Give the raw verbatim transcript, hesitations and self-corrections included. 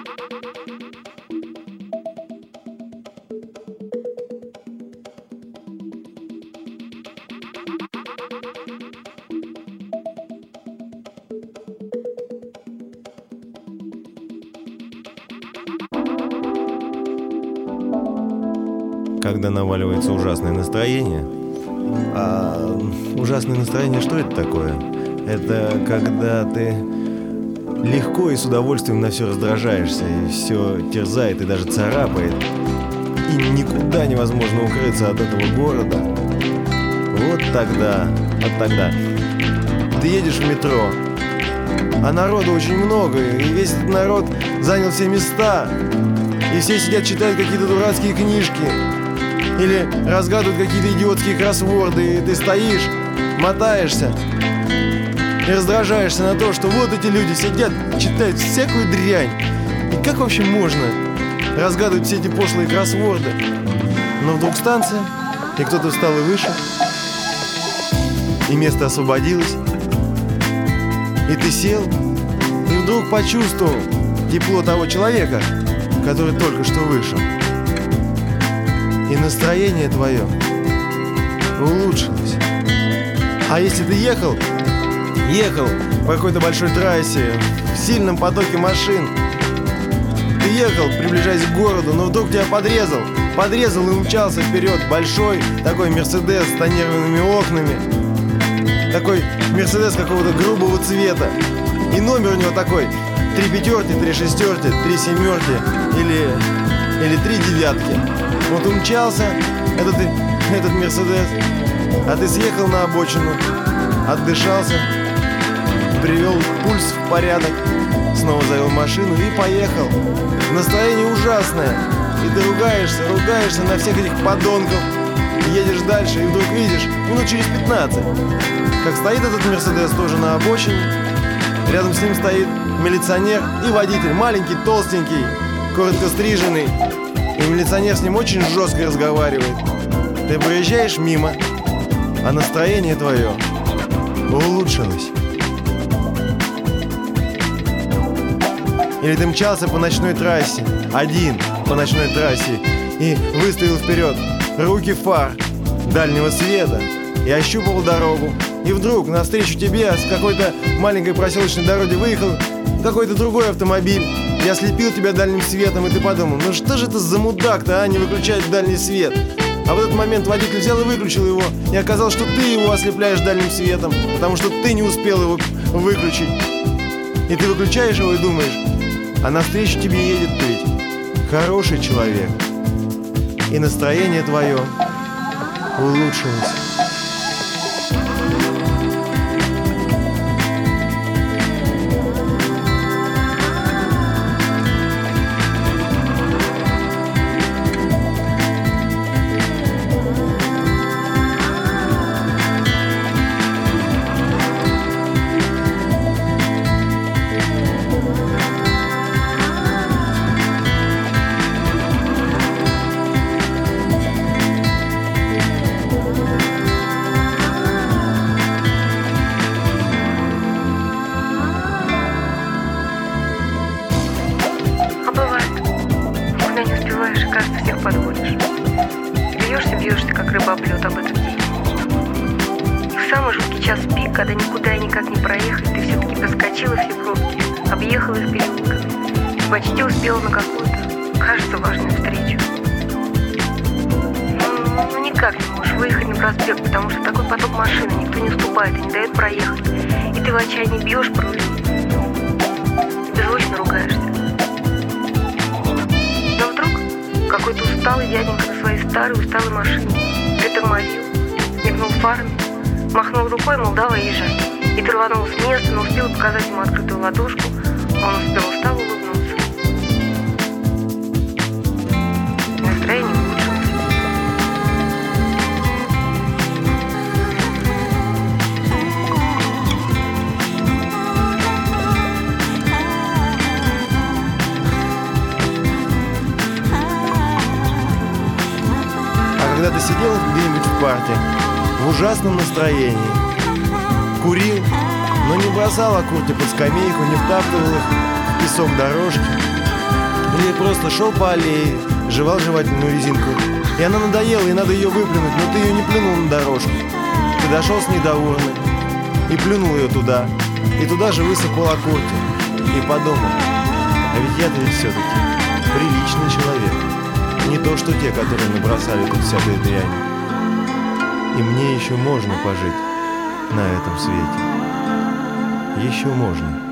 Когда наваливается ужасное настроение. А ужасное настроение, что это такое? Это когда ты легко и с удовольствием на все раздражаешься, и все терзает и даже царапает, и никуда невозможно укрыться от этого города. Вот тогда, вот тогда ты едешь в метро, а народу очень много, и весь этот народ занял все места, и все сидят, читают какие-то дурацкие книжки или разгадывают какие-то идиотские кроссворды, и ты стоишь, мотаешься и раздражаешься на то, что вот эти люди сидят, читают всякую дрянь. И как вообще можно разгадывать все эти пошлые кроссворды? Но вдруг станция, и кто-то встал и вышел, и место освободилось, и ты сел, и вдруг почувствовал тепло того человека, который только что вышел. И настроение твое улучшилось. А если ты ехал, ехал по какой-то большой трассе, в сильном потоке машин, ты ехал, приближаясь к городу, но вдруг тебя подрезал, подрезал и умчался вперед большой такой Мерседес с тонированными окнами, такой Мерседес какого-то грубого цвета, и номер у него такой: три пятерки, три шестерки, три семерки или, или три девятки. Вот умчался этот, этот Мерседес, а ты съехал на обочину, отдышался, привел пульс в порядок, снова завел машину и поехал. Настроение ужасное, и ты ругаешься, ругаешься на всех этих подонков, едешь дальше и вдруг видишь, минут через пятнадцать, как стоит этот Мерседес тоже на обочине, рядом с ним стоит милиционер и водитель, маленький, толстенький, коротко стриженный, и милиционер с ним очень жестко разговаривает. Ты проезжаешь мимо, а настроение твое улучшилось. Или ты мчался по ночной трассе, один по ночной трассе, и выставил вперед руки фар дальнего света и ощупывал дорогу. И вдруг навстречу тебе с какой-то маленькой проселочной дороги выехал какой-то другой автомобиль и ослепил тебя дальним светом, и ты подумал: ну что же это за мудак-то, а, не выключает дальний свет? А в этот момент водитель взял и выключил его, и оказалось, что ты его ослепляешь дальним светом, потому что ты не успел его выключить. И ты выключаешь его и думаешь: а навстречу тебе едет ведь хороший человек, и настроение твое улучшилось. Подводишь. Бьешься, бьешься, как рыба об лед об этот день. И в самый жуткий час пик, когда никуда и никак не проехать, ты все-таки проскочила все пробки, объехала их переулками и почти успела на какую-то, кажется, важную встречу. Ну, ну никак не можешь выехать на проспект, потому что такой поток машин, никто не уступает и не дает проехать. И ты в отчаянии бьешь по рулю и беззвучно ругаешься. Какой-то усталый дяденька на своей старой усталой машине притормозил, мигнул фарами, махнул рукой, мол, давай езжай. И ты рванула с места, но успела показать ему открытую ладошку, а он успел устало улыбнуться. Настроение улучшилось. Когда ты сидел где-нибудь в парке в ужасном настроении, курил, но не бросал окурки под скамейку, не втаптывал их в песок дорожки, просто шел по аллее, жевал жевательную резинку, и она надоела, и надо ее выплюнуть, но ты ее не плюнул на дорожку. Ты дошел с ней до урны и плюнул ее туда, и туда же высыпал окурки, и подумал: а ведь я-то ведь все-таки приличный человек, не то что те, которые набросали тут всякой дряни. И мне еще можно пожить на этом свете. Еще можно.